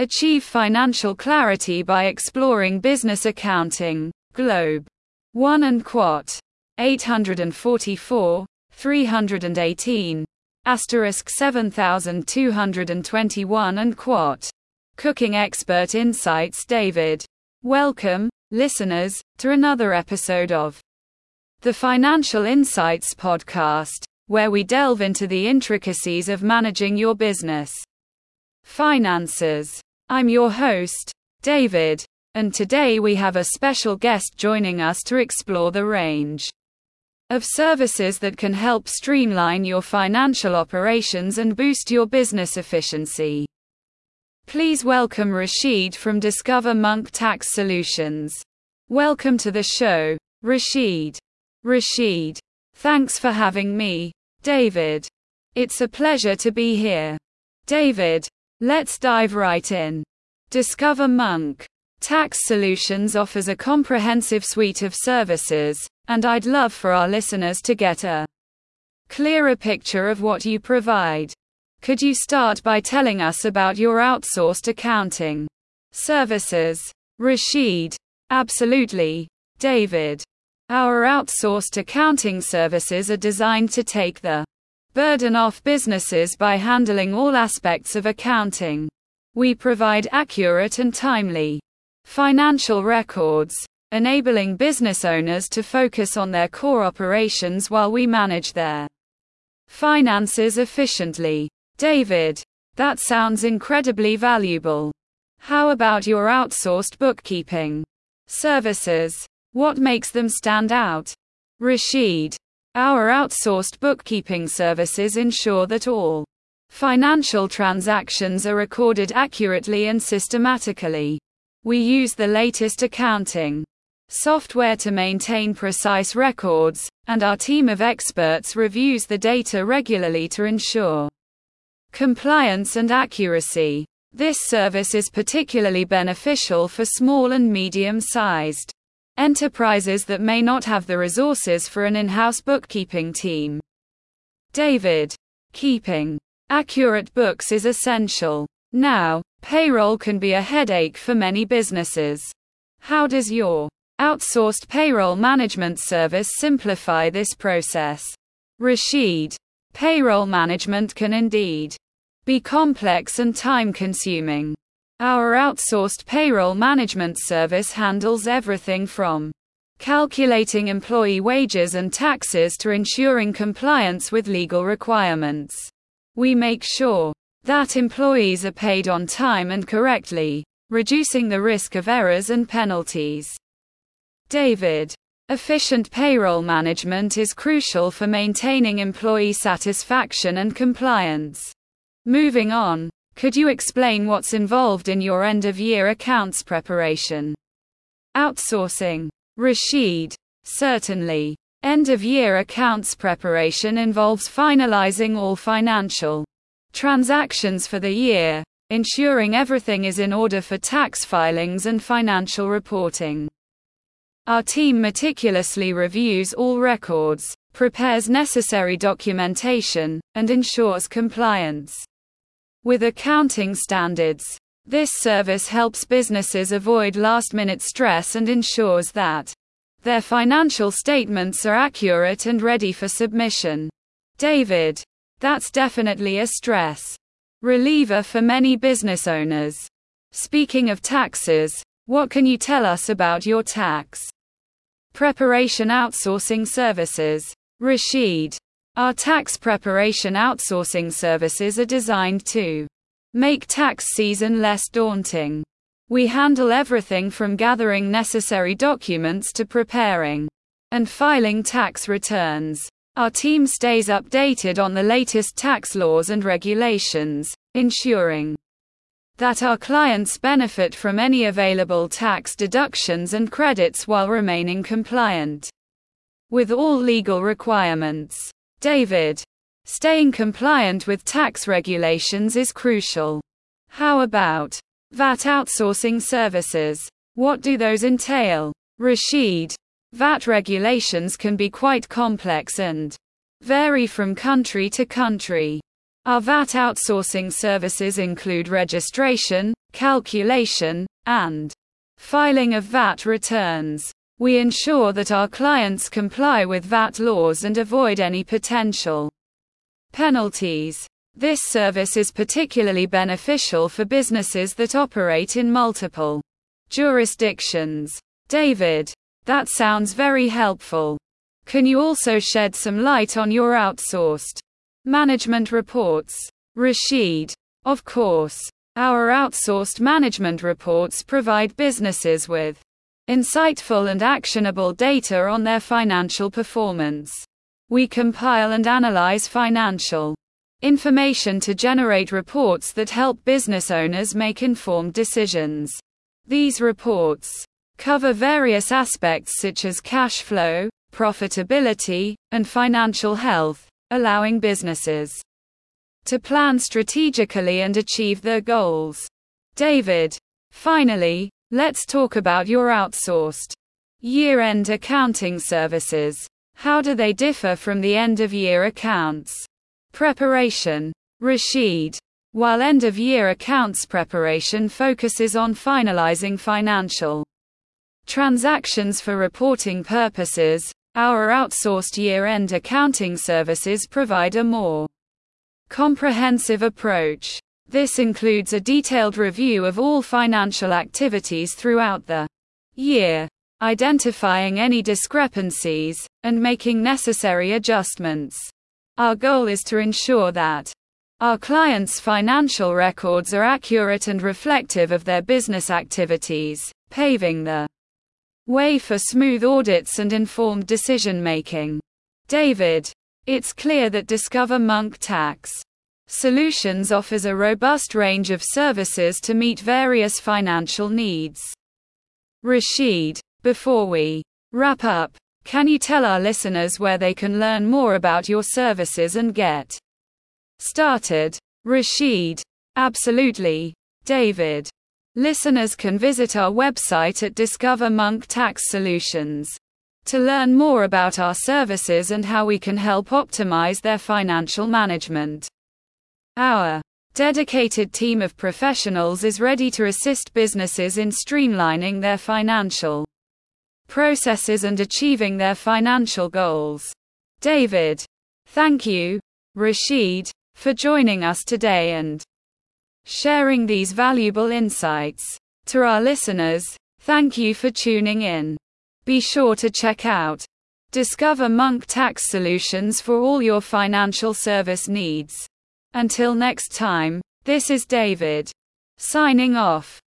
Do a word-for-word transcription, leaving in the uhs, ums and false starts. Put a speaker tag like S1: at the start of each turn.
S1: Achieve financial clarity by exploring business accounting. Globe. one and Quat. eight forty-four, three eighteen. Asterisk seven thousand two hundred twenty-one and Quat. Cooking Expert Insights. David. Welcome, listeners, to another episode of the Financial Insights Podcast, where we delve into the intricacies of managing your business finances. I'm your host, David, and today we have a special guest joining us to explore the range of services that can help streamline your financial operations and boost your business efficiency. Please welcome Rashid from Discover Monk Tax Solutions. Welcome to the show, Rashid. Rashid, thanks for having me, David. It's a pleasure to be here. David, let's dive right in. Discover Monk Tax Solutions offers a comprehensive suite of services, and I'd love for our listeners to get a clearer picture of what you provide. Could you start by telling us about your outsourced accounting services? Rashid. Absolutely, David. Our outsourced accounting services are designed to take the burden off businesses by handling all aspects of accounting. We provide accurate and timely financial records, enabling business owners to focus on their core operations while we manage their finances efficiently. David, that sounds incredibly valuable. How about your outsourced bookkeeping services? What makes them stand out? Rashid. Our outsourced bookkeeping services ensure that all financial transactions are recorded accurately and systematically. We use the latest accounting software to maintain precise records, and our team of experts reviews the data regularly to ensure compliance and accuracy. This service is particularly beneficial for small and medium-sized enterprises that may not have the resources for an in-house bookkeeping team. David. Keeping accurate books is essential. Now, payroll can be a headache for many businesses. How does your outsourced payroll management service simplify this process? Rashid. Payroll management can indeed be complex and time-consuming. Our outsourced payroll management service handles everything from calculating employee wages and taxes to ensuring compliance with legal requirements. We make sure that employees are paid on time and correctly, reducing the risk of errors and penalties. David. Efficient payroll management is crucial for maintaining employee satisfaction and compliance. Moving on, could you explain what's involved in your end-of-year accounts preparation? Outsourcing. Rashid. Certainly. End-of-year accounts preparation involves finalizing all financial transactions for the year, ensuring everything is in order for tax filings and financial reporting. Our team meticulously reviews all records, prepares necessary documentation, and ensures compliance with accounting standards. This service helps businesses avoid last-minute stress and ensures that their financial statements are accurate and ready for submission. David. That's definitely a stress reliever for many business owners. Speaking of taxes, what can you tell us about your tax preparation outsourcing services? Rashid. Our tax preparation outsourcing services are designed to make tax season less daunting. We handle everything from gathering necessary documents to preparing and filing tax returns. Our team stays updated on the latest tax laws and regulations, ensuring that our clients benefit from any available tax deductions and credits while remaining compliant with all legal requirements. David. Staying compliant with tax regulations is crucial. How about V A T outsourcing services? What do those entail? Rashid. V A T regulations can be quite complex and vary from country to country. Our V A T outsourcing services include registration, calculation, and filing of V A T returns. We ensure that our clients comply with V A T laws and avoid any potential penalties. This service is particularly beneficial for businesses that operate in multiple jurisdictions. David, that sounds very helpful. Can you also shed some light on your outsourced management reports? Rashid, of course. Our outsourced management reports provide businesses with insightful and actionable data on their financial performance. We compile and analyze financial information to generate reports that help business owners make informed decisions. These reports cover various aspects such as cash flow, profitability, and financial health, allowing businesses to plan strategically and achieve their goals. David, finally, let's talk about your outsourced year-end accounting services. How do they differ from the end-of-year accounts preparation? Rashid, while end-of-year accounts preparation focuses on finalizing financial transactions for reporting purposes, our outsourced year-end accounting services provide a more comprehensive approach. This includes a detailed review of all financial activities throughout the year, identifying any discrepancies, and making necessary adjustments. Our goal is to ensure that our clients' financial records are accurate and reflective of their business activities, paving the way for smooth audits and informed decision-making. David, it's clear that Discover Monk Tax Solutions offers a robust range of services to meet various financial needs. Rashid, before we wrap up, can you tell our listeners where they can learn more about your services and get started? Rashid, absolutely. David, listeners can visit our website at Discover Monk Tax Solutions to learn more about our services and how we can help optimize their financial management. Our dedicated team of professionals is ready to assist businesses in streamlining their financial processes and achieving their financial goals. David, thank you, Rashid, for joining us today and sharing these valuable insights. To our listeners, thank you for tuning in. Be sure to check out Discover Monk Tax Solutions for all your financial service needs. Until next time, this is David, signing off.